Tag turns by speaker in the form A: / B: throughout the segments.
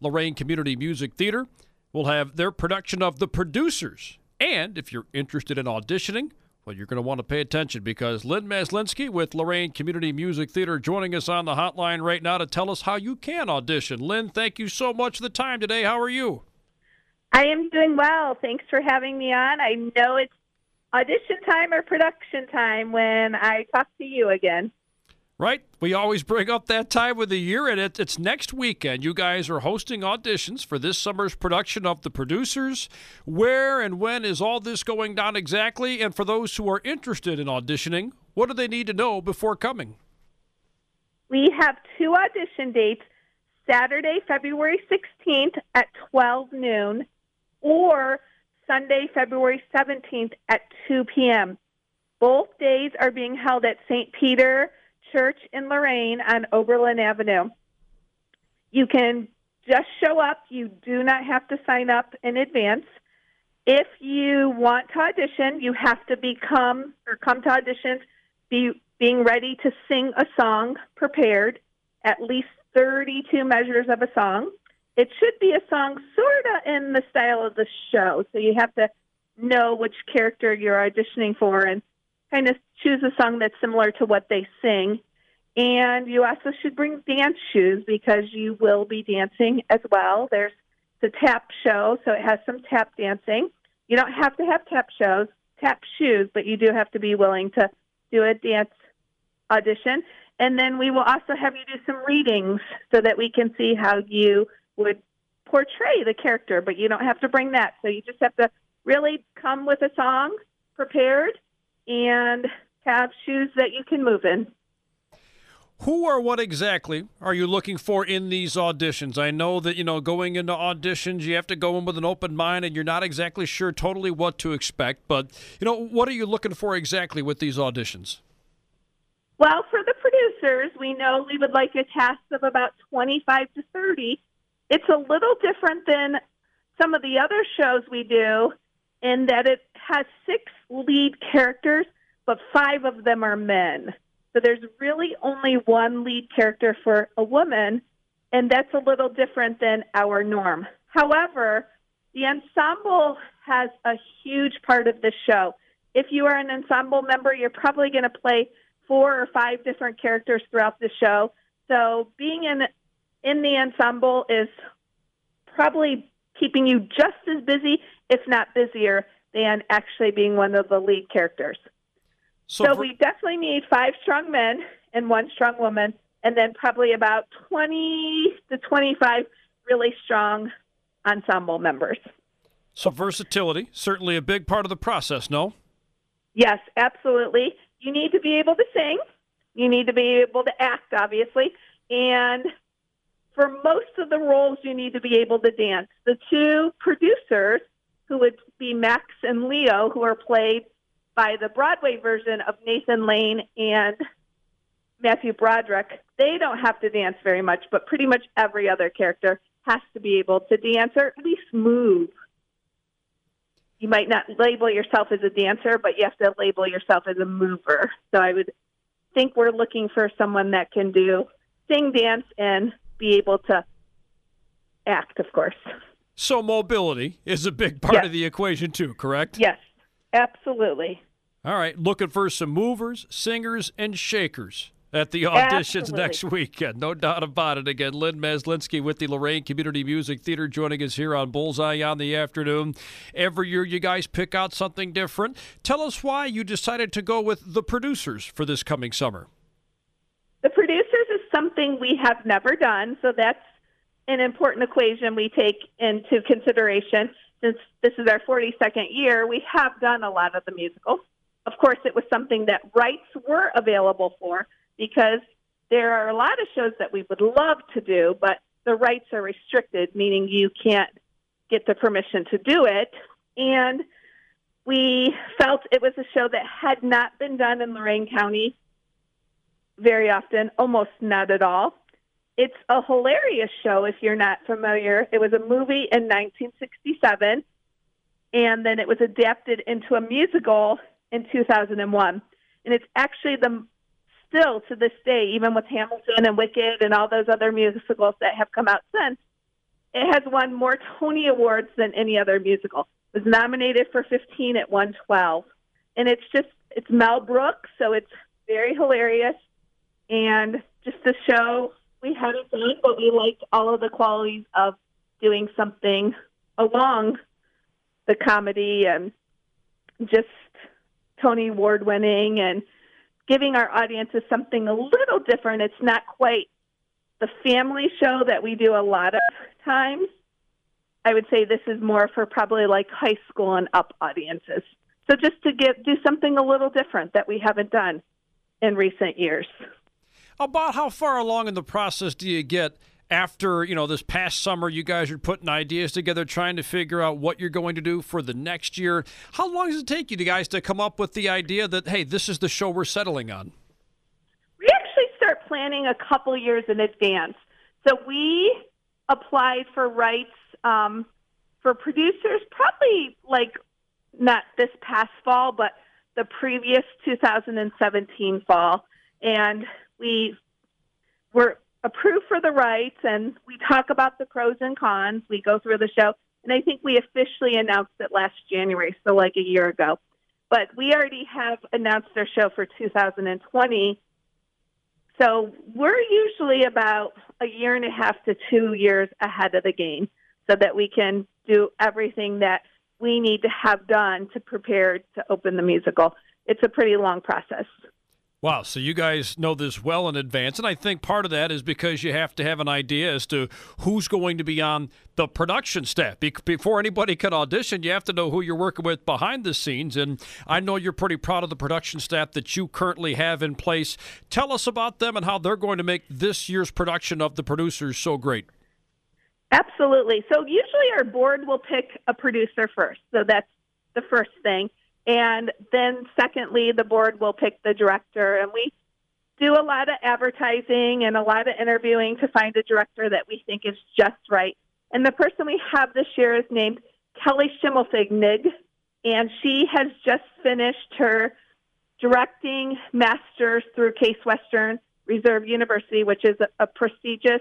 A: Lorain Community Music Theater will have their production of The Producers. And if you're interested in auditioning, well, you're going to want to pay attention because Lynn Maslinsky with Lorain Community Music Theater joining us on the hotline right now to tell us how you can audition. Lynn, thank you so much for the time today. How are you?
B: I am doing well. Thanks for having me on. I know it's audition time or production time when I talk to you again.
A: Right. We always bring up that time of the year, and it's next weekend. You guys are hosting auditions for this summer's production of The Producers. Where and when is all this going down exactly? And for those who are interested in auditioning, what do they need to know before coming?
B: We have 2 audition dates, Saturday, February 16th at 12 noon, or Sunday, February 17th at 2 p.m. Both days are being held at St. Peter Church in Lorain on Oberlin Avenue. You can just show up. You do not have to sign up in advance. If you want to audition, you have to come to auditions being ready to sing a song prepared, at least 32 measures of a song. It should be a song sort of in the style of the show, so you have to know which character you're auditioning for and kind of choose a song that's similar to what they sing. And you also should bring dance shoes because you will be dancing as well. There's the tap show, so it has some tap dancing. You don't have to have tap shoes, but you do have to be willing to do a dance audition. And then we will also have you do some readings so that we can see how you would portray the character, but you don't have to bring that. So you just have to really come with a song prepared and have shoes that you can move in.
A: Who or what exactly are you looking for in these auditions? I know that, going into auditions, you have to go in with an open mind and you're not exactly sure totally what to expect. But, what are you looking for exactly with these auditions?
B: Well, for the producers, we know we would like a cast of about 25 to 30. It's a little different than some of the other shows we do in that it has 6 lead characters, but 5 of them are men. So there's really only 1 lead character for a woman, and that's a little different than our norm. However, the ensemble has a huge part of the show. If you are an ensemble member, you're probably going to play 4 or 5 different characters throughout the show. So being in the ensemble is probably keeping you just as busy, if not busier, than actually being one of the lead characters. So we definitely need 5 strong men and 1 strong woman, and then probably about 20 to 25 really strong ensemble members.
A: So versatility, certainly a big part of the process, no?
B: Yes, absolutely. You need to be able to sing. You need to be able to act, obviously. And for most of the roles, you need to be able to dance. The 2 producers, who would be Max and Leo, who are played by the Broadway version of Nathan Lane and Matthew Broderick, they don't have to dance very much, but pretty much every other character has to be able to dance or at least move. You might not label yourself as a dancer, but you have to label yourself as a mover. So I would think we're looking for someone that can sing, dance, and be able to act, of course.
A: So mobility is a big part of the equation too, correct?
B: Yes, absolutely.
A: All right, looking for some movers, singers, and shakers at the auditions next weekend. No doubt about it. Again, Lynn Maslinsky with the Lorain Community Music Theater joining us here on Bullseye on the Afternoon. Every year you guys pick out something different. Tell us why you decided to go with The Producers for this coming summer.
B: The Producers is something we have never done, so that's an important equation we take into consideration. Since this is our 42nd year, we have done a lot of the musicals. Of course, it was something that rights were available for because there are a lot of shows that we would love to do, but the rights are restricted, meaning you can't get the permission to do it. And we felt it was a show that had not been done in Lorain County very often, almost not at all. It's a hilarious show if you're not familiar. It was a movie in 1967, and then it was adapted into a musical in 2001. And it's actually still to this day, even with Hamilton and Wicked and all those other musicals that have come out since, it has won more Tony Awards than any other musical. It was nominated for 15, it won 12. And it's Mel Brooks, so it's very hilarious. And just a show we hadn't done, but we liked all of the qualities of doing something along the comedy and just Tony Award winning and giving our audiences something a little different. It's not quite the family show that we do a lot of times. I would say this is more for probably like high school and up audiences. So just to do something a little different that we haven't done in recent years.
A: About how far along in the process do you get after, this past summer, you guys are putting ideas together, trying to figure out what you're going to do for the next year? How long does it take you guys to come up with the idea that, hey, this is the show we're settling on?
B: We actually start planning a couple years in advance. So we applied for rights for producers probably like not this past fall, but the previous 2017 fall. And we were approved for the rights, and we talk about the pros and cons. We go through the show, and I think we officially announced it last January, so like a year ago. But we already have announced our show for 2020, so we're usually about a year and a half to 2 years ahead of the game so that we can do everything that we need to have done to prepare to open the musical. It's a pretty long process.
A: Wow, so you guys know this well in advance, and I think part of that is because you have to have an idea as to who's going to be on the production staff. Before anybody can audition, you have to know who you're working with behind the scenes, and I know you're pretty proud of the production staff that you currently have in place. Tell us about them and how they're going to make this year's production of The Producers so great.
B: Absolutely. So usually our board will pick a producer first, so that's the first thing. And then secondly, the board will pick the director. And we do a lot of advertising and a lot of interviewing to find a director that we think is just right. And the person we have this year is named Kelly Schimmelfignig, and she has just finished her directing master's through Case Western Reserve University, which is a prestigious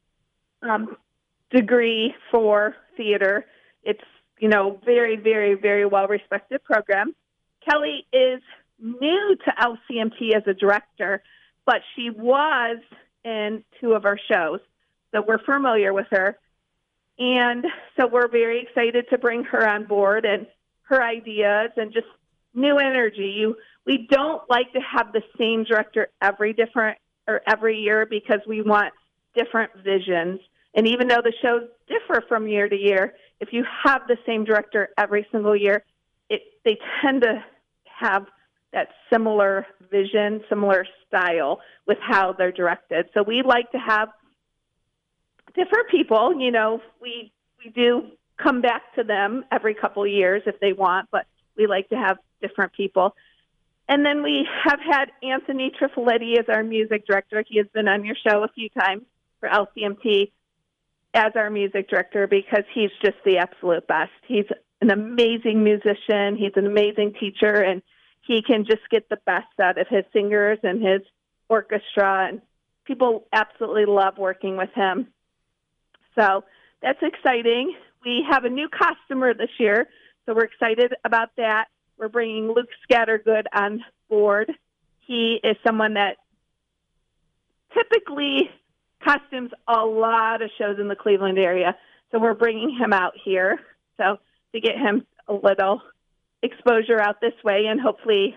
B: degree for theater. It's very, very, very well-respected program. Kelly is new to LCMT as a director, but she was in 2 of our shows, so we're familiar with her. And so we're very excited to bring her on board and her ideas and just new energy. We don't like to have the same director every year because we want different visions. And even though the shows differ from year to year, if you have the same director every single year, they tend to have that similar vision, similar style with how they're directed. So we like to have different people. We do come back to them every couple of years if they want, but we like to have different people. And then we have had Anthony Trifoletti as our music director. He has been on your show a few times for LCMT as our music director because he's just the absolute best. He's an amazing musician. He's an amazing teacher, and he can just get the best out of his singers and his orchestra, and people absolutely love working with him. So that's exciting. We have a new costumer this year, so we're excited about that. We're bringing Luke Scattergood on board. He is someone that typically costumes a lot of shows in the Cleveland area, so we're bringing him out here so to get him a little exposure out this way, and hopefully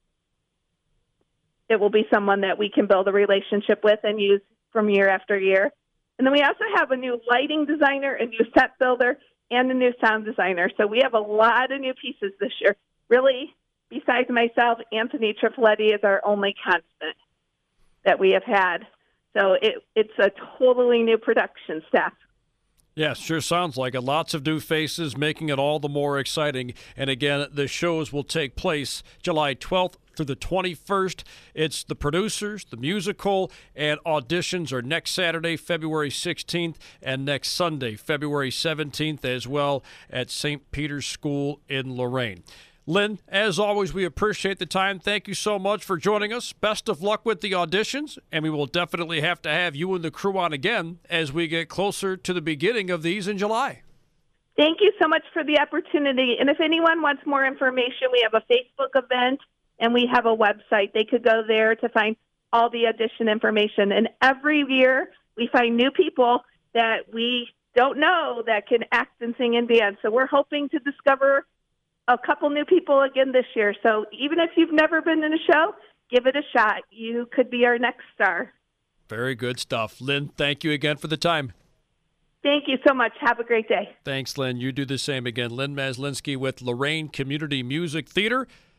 B: it will be someone that we can build a relationship with and use from year after year. And then we also have a new lighting designer, a new set builder, and a new sound designer. So we have a lot of new pieces this year. Really, besides myself, Anthony Trifoletti is our only constant that we have had. So it's a totally new production staff.
A: Yeah, sure sounds like it. Lots of new faces, making it all the more exciting. And again, the shows will take place July 12th through the 21st. It's The Producers, the musical, and auditions are next Saturday, February 16th, and next Sunday, February 17th, as well at St. Peter's School in Lorain. Lynn, as always, we appreciate the time. Thank you so much for joining us. Best of luck with the auditions, and we will definitely have to have you and the crew on again as we get closer to the beginning of these in July.
B: Thank you so much for the opportunity. And if anyone wants more information, we have a Facebook event and we have a website. They could go there to find all the audition information. And every year we find new people that we don't know that can act and sing in bands. So we're hoping to discover a couple new people again this year. So even if you've never been in a show, give it a shot. You could be our next star.
A: Very good stuff. Lynn, thank you again for the time.
B: Thank you so much. Have a great day.
A: Thanks, Lynn. You do the same again. Lynn Maslinski with Lorain Community Music Theater.